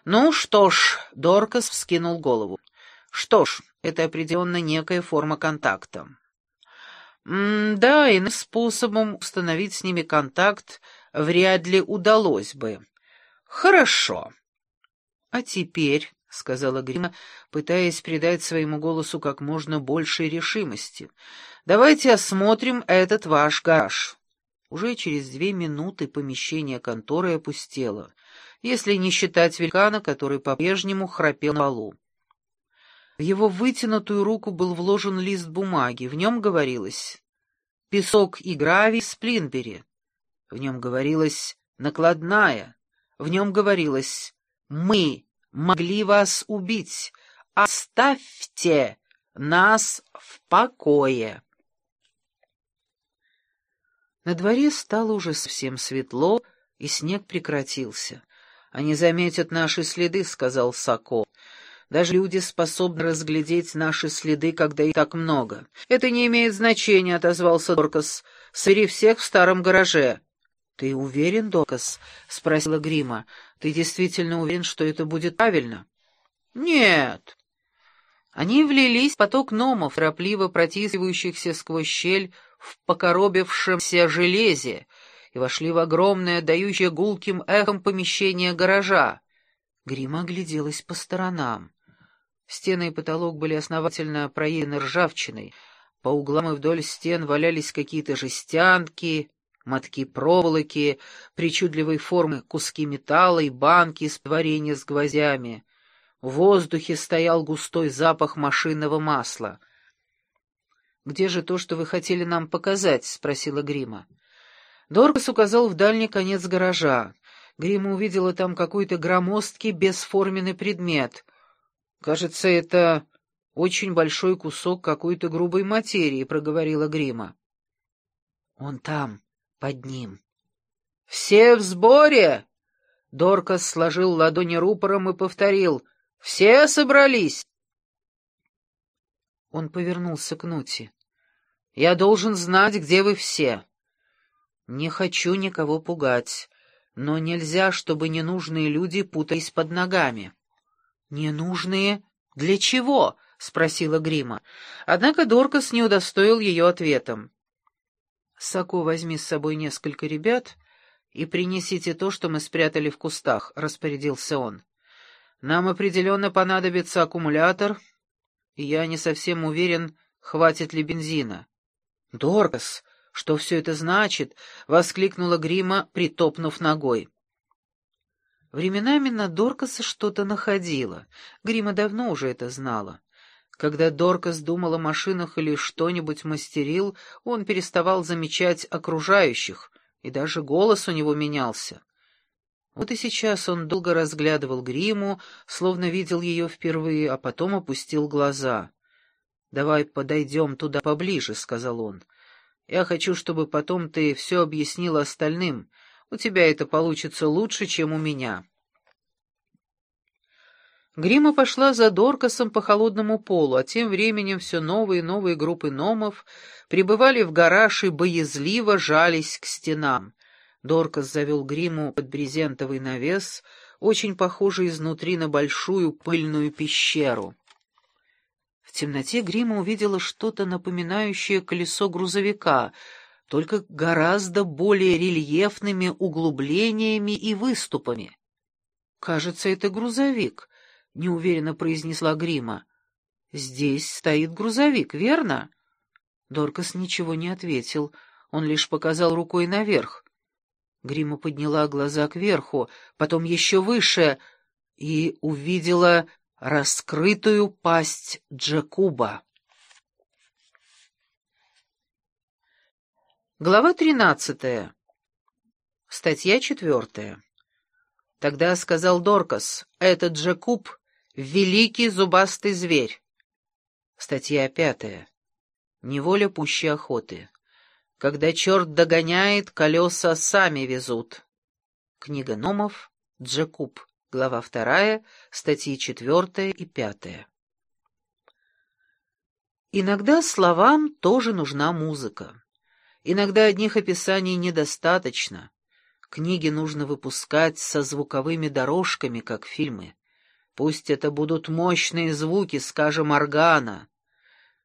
«Ну что ж», — Доркас вскинул голову. «Что ж, это определенно некая форма контакта». Да, иным способом установить с ними контакт вряд ли удалось бы. Хорошо. А теперь, — сказала Грима, пытаясь придать своему голосу как можно большей решимости, — давайте осмотрим этот ваш гараж. Уже через 2 минуты помещение конторы опустело, если не считать великана, который по-прежнему храпел на полу. В его вытянутую руку был вложен лист бумаги. В нем говорилось «Песок и гравий с Плинбери». В нем говорилось «Накладная». В нем говорилось «Мы могли вас убить. Оставьте нас в покое». На дворе стало уже совсем светло, и снег прекратился. «Они заметят наши следы», — сказал Сако. «Даже люди способны разглядеть наши следы, когда их так много». «Это не имеет значения», — отозвался Доркас. «Собери всех в старом гараже». «Ты уверен, Доркас?» — спросила Грима. «Ты действительно уверен, что это будет правильно?» «Нет». Они влились в поток гномов, торопливо протискивающихся сквозь щель в покоробившемся железе, и вошли в огромное, дающее гулким эхом помещение гаража. Грима огляделась по сторонам. Стены и потолок были основательно проедены ржавчиной, по углам и вдоль стен валялись какие-то жестянки, мотки проволоки, причудливой формы куски металла и банки из варенья с гвоздями. В воздухе стоял густой запах машинного масла. «Где же то, что вы хотели нам показать?» — спросила Грима. Доркас указал в дальний конец гаража. Грима увидела там какой-то громоздкий бесформенный предмет. «Кажется, это очень большой кусок какой-то грубой материи», — проговорила Грима. «Он там, под ним». «Все в сборе!» Доркас сложил ладони рупором и повторил. «Все собрались!» Он повернулся к Нути. «Я должен знать, где вы все. Не хочу никого пугать, но нельзя, чтобы ненужные люди путались под ногами». «Ненужные? Для чего?» — спросила Грима. Однако Доркас не удостоил ее ответом. «Сако, возьми с собой несколько ребят и принесите то, что мы спрятали в кустах», — распорядился он. «Нам определенно понадобится аккумулятор, и я не совсем уверен, хватит ли бензина». «Доркас, что все это значит?» — воскликнула Грима, притопнув ногой. Временами на Доркаса что-то находило. Грима давно уже это знала. Когда Доркас думал о машинах или что-нибудь мастерил, он переставал замечать окружающих, и даже голос у него менялся. Вот и сейчас он долго разглядывал Гриму, словно видел ее впервые, а потом опустил глаза. «Давай подойдем туда поближе», — сказал он. «Я хочу, чтобы потом ты все объяснила остальным. У тебя это получится лучше, чем у меня». Грима пошла за Доркасом по холодному полу, а тем временем все новые и новые группы гномов прибывали в гараж и боязливо жались к стенам. Доркас завел Гриму под брезентовый навес, очень похожий изнутри на большую пыльную пещеру. В темноте Грима увидела что-то напоминающее колесо грузовика, только гораздо более рельефными углублениями и выступами. «Кажется, это грузовик», — неуверенно произнесла Грима. «Здесь стоит грузовик, верно?» Доркас ничего не ответил, он лишь показал рукой наверх. Грима подняла глаза кверху, потом еще выше, и увидела раскрытую пасть Джекуба. Глава 13. Статья 4. Тогда сказал Доркас: «Этот Джекуб — великий зубастый зверь». Статья 5. Неволя пуще охоты. Когда черт догоняет, колеса сами везут. Книга гномов, Джекуб, глава 2, статьи 4 и 5. Иногда словам тоже нужна музыка. Иногда одних описаний недостаточно. Книги нужно выпускать со звуковыми дорожками, как фильмы. Пусть это будут мощные звуки, скажем, органа.